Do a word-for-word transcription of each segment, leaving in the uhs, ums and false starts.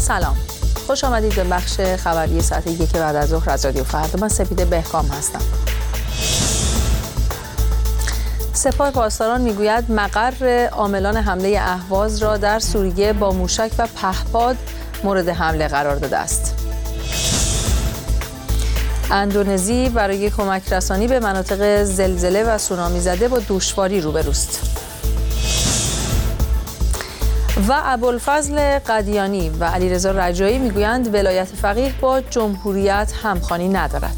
سلام، خوش آمدید به بخش خبری ساعت یک بعد از ظهر از رادیو فردا. من سپیده بهکام هستم. سپاه پاسداران میگوید مقر عاملان حمله اهواز را در سوریه با موشک و پهپاد مورد حمله قرار داده است. اندونزی برای کمک رسانی به مناطق زلزله و سونامی زده با دشواری روبروست. و ابوالفضل قدیانی و علیرضا رجایی میگویند ولایت فقیه با جمهوریت همخوانی ندارد.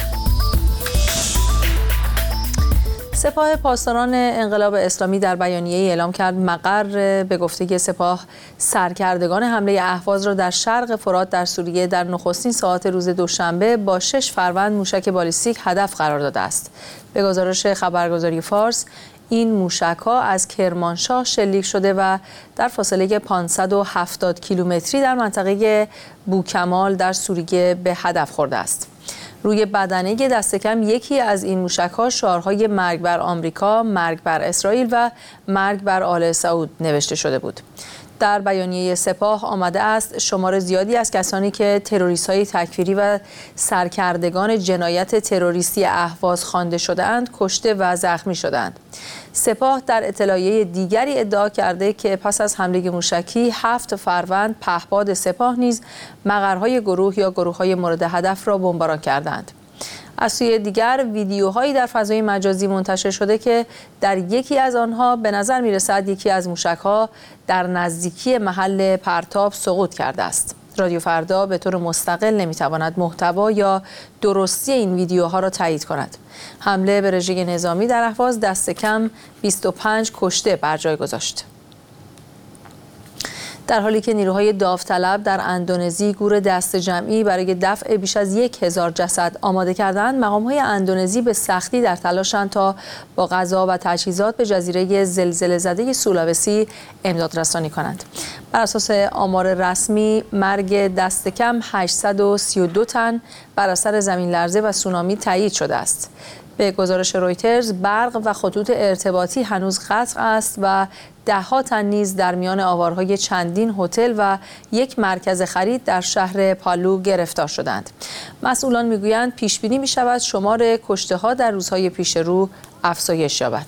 سپاه پاسداران انقلاب اسلامی در بیانیه‌ای اعلام کرد مقر به گفته سپاه سرکردگان حمله اهواز را در شرق فرات در سوریه در نخستین ساعات روز دوشنبه با شش فروند موشک بالیستیک هدف قرار داده است. به گزارش خبرگزاری فارس، این موشک‌ها از کرمانشاه شلیک شده و در فاصله پانصد و هفتاد کیلومتری در منطقه بوکمال در سوریه به هدف خورده است. روی بدنه دست کم یکی از این موشک‌ها شعارهای مرگ بر آمریکا، مرگ بر اسرائیل و مرگ بر آل سعود نوشته شده بود. در بیانیه سپاه آمده است شمار زیادی از کسانی که تروریست‌های تکفیری و سرکردگان جنایت تروریستی اهواز خوانده شده‌اند کشته و زخمی شدند. سپاه در اطلاعیه دیگری ادعا کرده که پس از حمله موشکی هفت فروند پهپاد سپاه نیز مقرهای گروه یا گروه‌های مورد هدف را بمباران کردند. از سوی دیگر ویدیوهایی در فضای مجازی منتشر شده که در یکی از آنها به نظر می‌رسد یکی از موشک‌ها در نزدیکی محل پرتاب سقوط کرده است. رادیو فردا به طور مستقل نمی‌تواند محتوا یا درستی این ویدیوها را تایید کند. حمله به رژه نظامی در اهواز دست کم بیست و پنج کشته بر جای گذاشت. در حالی که نیروهای داوطلب در اندونزی گور دست جمعی برای دفع بیش از یک هزار جسد آماده کردند، مقام‌های اندونزی به سختی در تلاشند تا با غذا و تجهیزات به جزیره زلزله زده سولاوسی امداد رسانی کنند. بر اساس آمار رسمی، مرگ دست کم هشتصد و سی و دو تن بر اثر زمین لرزه و سونامی تایید شده است. به گزارش رویترز، برق و خطوط ارتباطی هنوز قطع است و ده‌ها تن نیز در میان آوارهای چندین هتل و یک مرکز خرید در شهر پالو گرفتار شدند. مسئولان میگویند پیش بینی می‌شود شمار کشته‌ها در روزهای پیش رو افزایش یابد.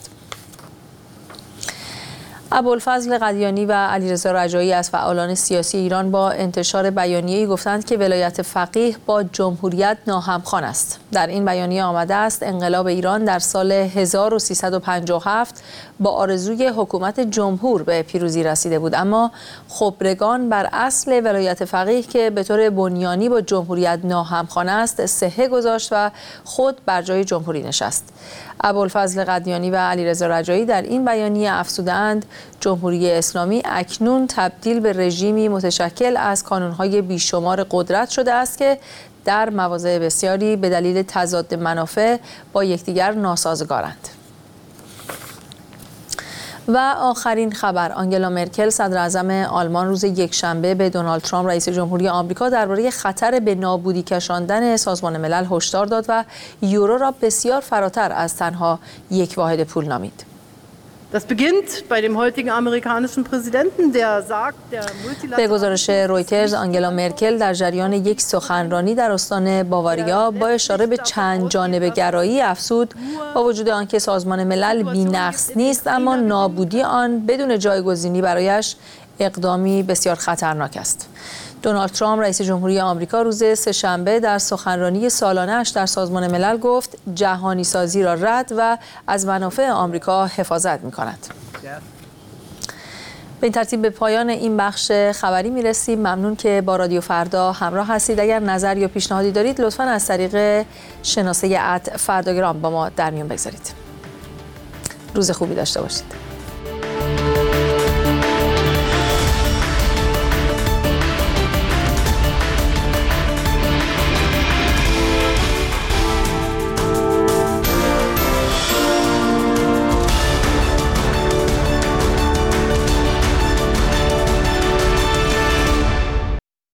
ابوالفضل قدیانی و علیرضا رجایی از فعالان سیاسی ایران با انتشار بیانیه‌ای گفتند که ولایت فقیه با جمهوریت ناهمخوان است. در این بیانیه آمده است انقلاب ایران در سال هزار و سیصد و پنجاه و هفت با آرزوی حکومت جمهور به پیروزی رسیده بود، اما خبرگان بر اصل ولایت فقیه که به طور بنیانی با جمهوریت ناهمخوان است صحه گذاشت و خود بر جای جمهوری نشست. ابوالفضل قدیانی و علیرضا رجایی در این بیانیه افزودند جمهوری اسلامی اکنون تبدیل به رژیمی متشکل از کانون‌های بیشمار قدرت شده است که در مواضع بسیاری به دلیل تضاد منافع با یکدیگر ناسازگارند. و آخرین خبر، آنگلا مرکل صدر اعظم آلمان روز یکشنبه به دونالد ترامپ رئیس جمهوری آمریکا درباره خطر به نابودی کشاندن سازمان ملل هشدار داد و یورو را بسیار فراتر از تنها یک واحد پول نامید. Das beginnt bei dem heutigen amerikanischen Präsidenten, der sagt, der multilaterale به گزارش رویترز، آنگلا مرکل در جریان یک سخنرانی در استان باواریا با اشاره به چند جانبه گرایی افزود با وجود آنکه سازمان ملل بی‌نقص نیست، اما نابودی آن بدون جایگزینی برایش اقدامی بسیار خطرناک است. دونالد ترامپ رئیس جمهوری آمریکا روز سه‌شنبه در سخنرانی سالانه‌اش در سازمان ملل گفت جهانی سازی را رد و از منافع آمریکا حفاظت می‌کند. به این ترتیب به پایان این بخش خبری می‌رسیم. ممنون که با رادیو فردا همراه هستید. اگر نظر یا پیشنهادی دارید لطفاً از طریق شناسه ات فرداگرام با ما در میون بگذارید. روز خوبی داشته باشید.